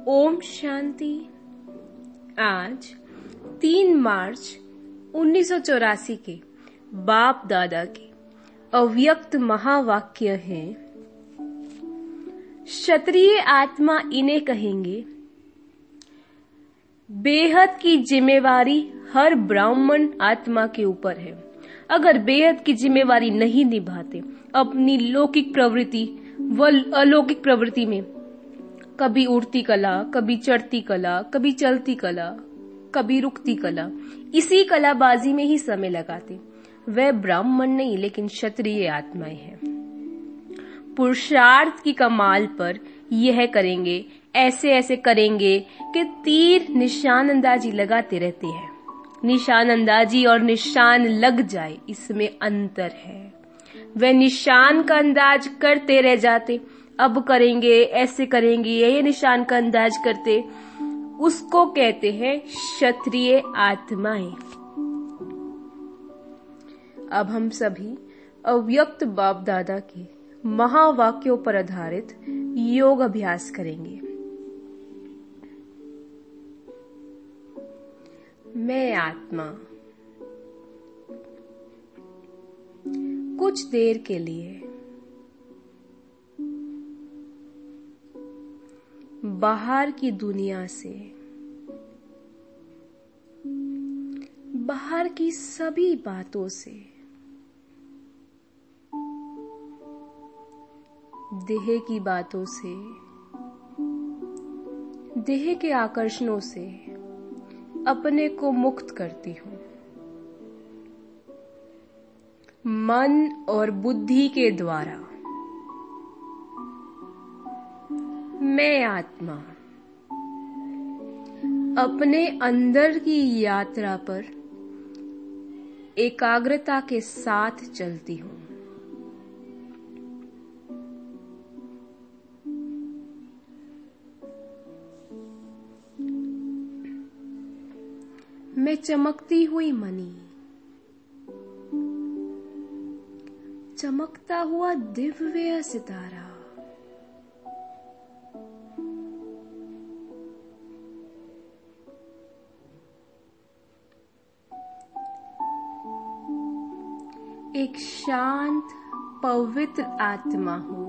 ओम शांति। आज 3 मार्च 1984 के बाप दादा के अव्यक्त महावाक्य है। क्षत्रिय आत्मा इन्हें कहेंगे, बेहद की जिम्मेवारी हर ब्राह्मण आत्मा के ऊपर है। अगर बेहद की जिम्मेवारी नहीं निभाते, अपनी लौकिक प्रवृत्ति व अलौकिक प्रवृत्ति में कभी उड़ती कला, कभी चढ़ती कला, कभी चलती कला, कभी रुकती कला, इसी कलाबाजी में ही समय लगाते, वह ब्राह्मण नहीं लेकिन क्षत्रिय आत्माएं हैं। पुरुषार्थ की कमाल पर यह करेंगे, ऐसे करेंगे कि तीर निशान अंदाजी लगाते रहते हैं। निशान अंदाजी और निशान लग जाए, इसमें अंतर है। वह निशान का अंदाज करते रह जाते, अब करेंगे, ऐसे करेंगे, ये निशान का अंदाज करते, उसको कहते हैं क्षत्रिय आत्माएं। अब हम सभी अव्यक्त बाप दादा के महावाक्यों पर आधारित योग अभ्यास करेंगे। मैं आत्मा कुछ देर के लिए बाहर की दुनिया से, बाहर की सभी बातों से, देह की बातों से, देह के आकर्षणों से अपने को मुक्त करती हूँ। मन और बुद्धि के द्वारा मैं आत्मा अपने अंदर की यात्रा पर एकाग्रता के साथ चलती हूँ। मैं चमकती हुई मणि, चमकता हुआ दिव्य सितारा, एक शांत पवित्र आत्मा हूँ,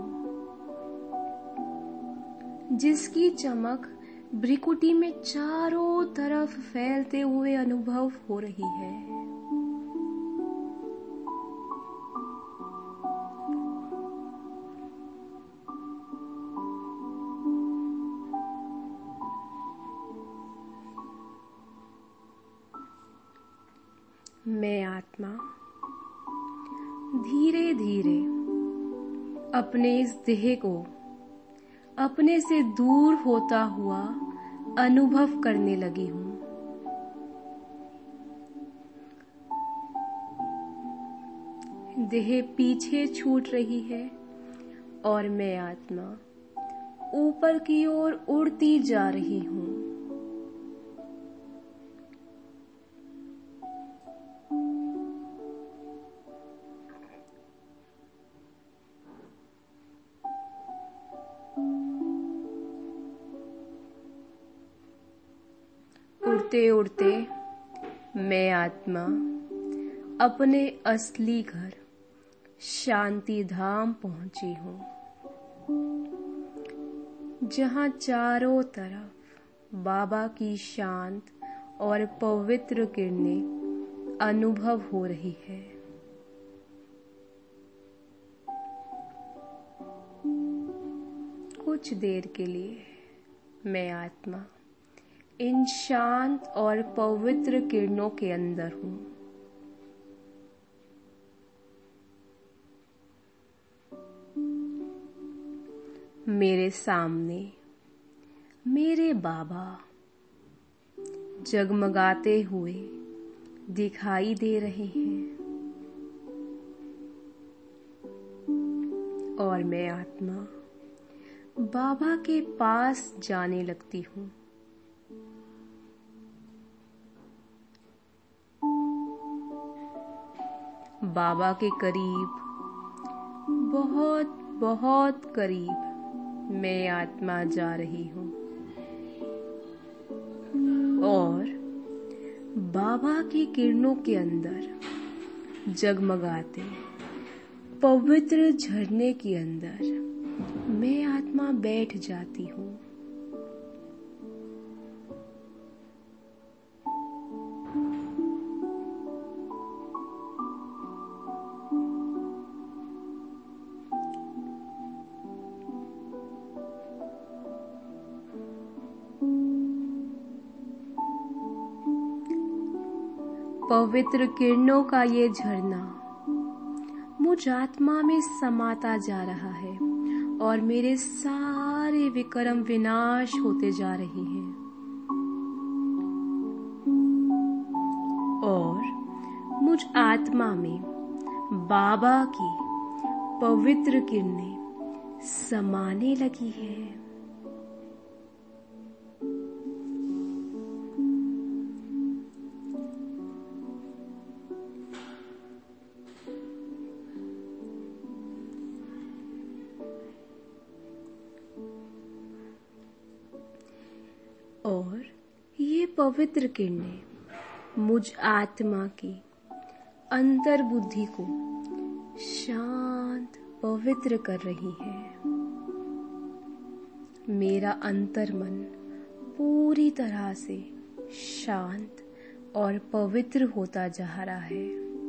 जिसकी चमक भ्रिकुटी में चारों तरफ फैलते हुए अनुभव हो रही है। मैं आत्मा धीरे धीरे अपने इस देह को अपने से दूर होता हुआ अनुभव करने लगी हूँ। देह पीछे छूट रही है और मैं आत्मा ऊपर की ओर उड़ती जा रही हूँ। उड़ते उड़ते मैं आत्मा अपने असली घर शांति धाम पहुंची हूँ, जहाँ चारों तरफ बाबा की शांत और पवित्र किरणें अनुभव हो रही है। कुछ देर के लिए मैं आत्मा इन शांत और पवित्र किरणों के अंदर हूँ। मेरे सामने मेरे बाबा जगमगाते हुए दिखाई दे रहे हैं और मैं आत्मा बाबा के पास जाने लगती हूँ। बाबा के करीब, बहुत बहुत करीब मैं आत्मा जा रही हूँ। और बाबा की किरणों के अंदर जगमगाते पवित्र झरने के अंदर मैं आत्मा बैठ जाती हूँ। पवित्र किरणों का ये झरना मुझ आत्मा में समाता जा रहा है और मेरे सारे विकर्म विनाश होते जा रहे हैं और मुझ आत्मा में बाबा की पवित्र किरणें समाने लगी है। और ये पवित्र किरणें मुझ आत्मा की अंतर बुद्धि को शांत पवित्र कर रही है। मेरा अंतर मन पूरी तरह से शांत और पवित्र होता जा रहा है।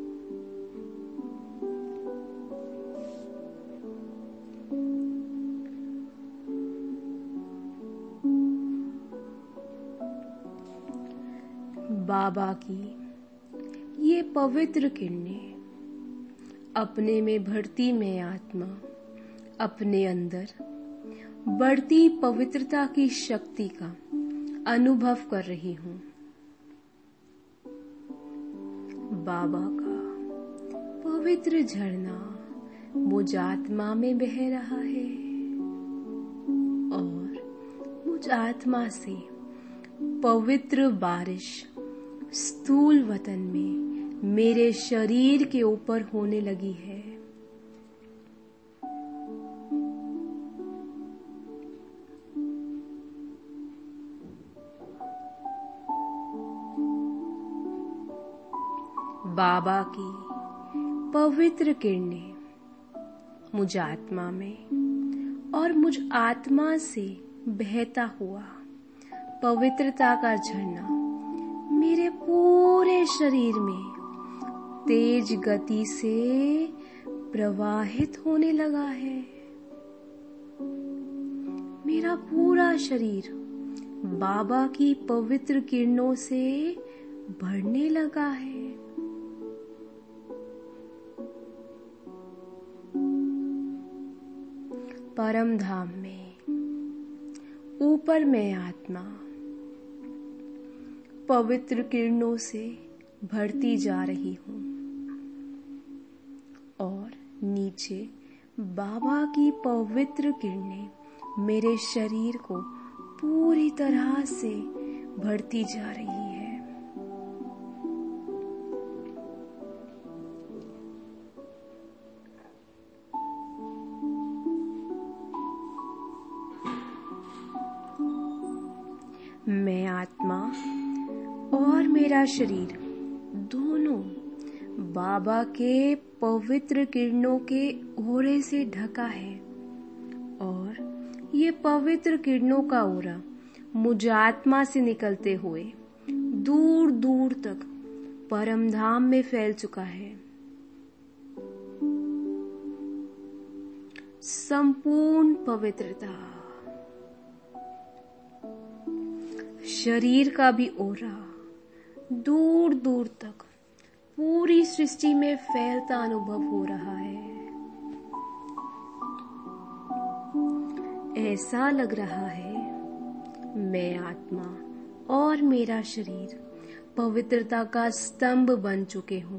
बाबा की ये पवित्र किरणें अपने में बढ़ती मैं आत्मा अपने अंदर बढ़ती पवित्रता की शक्ति का अनुभव कर रही हूँ। बाबा का पवित्र झरना मुझ आत्मा में बह रहा है और मुझ आत्मा से पवित्र बारिश स्थूल वतन में मेरे शरीर के ऊपर होने लगी है। बाबा की पवित्र किरणें मुझ आत्मा में और मुझ आत्मा से बहता हुआ पवित्रता का झरना मेरे पूरे शरीर में तेज गति से प्रवाहित होने लगा है। मेरा पूरा शरीर बाबा की पवित्र किरणों से भरने लगा है। परम धाम में ऊपर मैं आत्मा पवित्र किरणों से भरती जा रही हूँ और नीचे बाबा की पवित्र किरणें मेरे शरीर को पूरी तरह से भरती जा रही है। मैं आत्मा और मेरा शरीर दोनों बाबा के पवित्र किरणों के ओरे से ढका है और ये पवित्र किरणों का ओरा मुझ आत्मा से निकलते हुए दूर दूर तक परम धाम में फैल चुका है। संपूर्ण पवित्रता शरीर का भी ओरा दूर दूर तक पूरी सृष्टि में फैलता अनुभव हो रहा है। ऐसा लग रहा है मैं आत्मा और मेरा शरीर पवित्रता का स्तंभ बन चुके हों।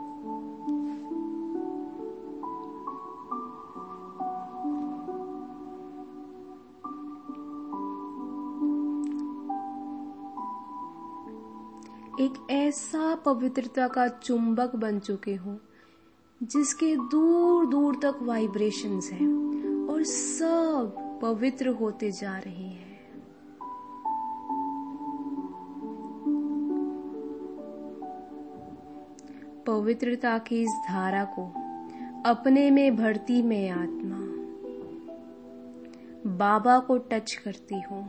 एक ऐसा पवित्रता का चुंबक बन चुके हो जिसके दूर दूर तक वाइब्रेशंस हैं और सब पवित्र होते जा रहे हैं। पवित्रता की इस धारा को अपने में भरती मैं आत्मा बाबा को टच करती हूँ।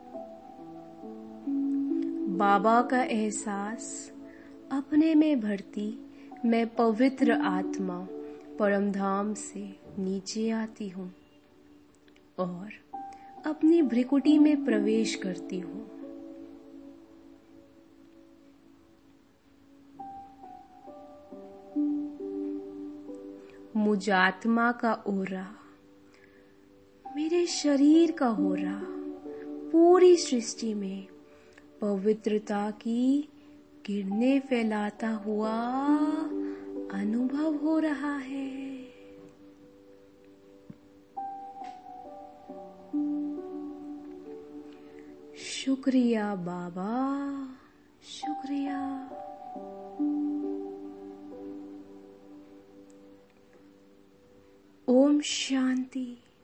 बाबा का एहसास अपने में भरती मैं पवित्र आत्मा परमधाम से नीचे आती हूँ और अपनी भ्रिकुटी में प्रवेश करती हूँ। मुझ आत्मा का ओरा, मेरे शरीर का होरा पूरी सृष्टि में पवित्रता की किरणें फैलाता हुआ अनुभव हो रहा है। शुक्रिया बाबा, शुक्रिया। ओम शांति।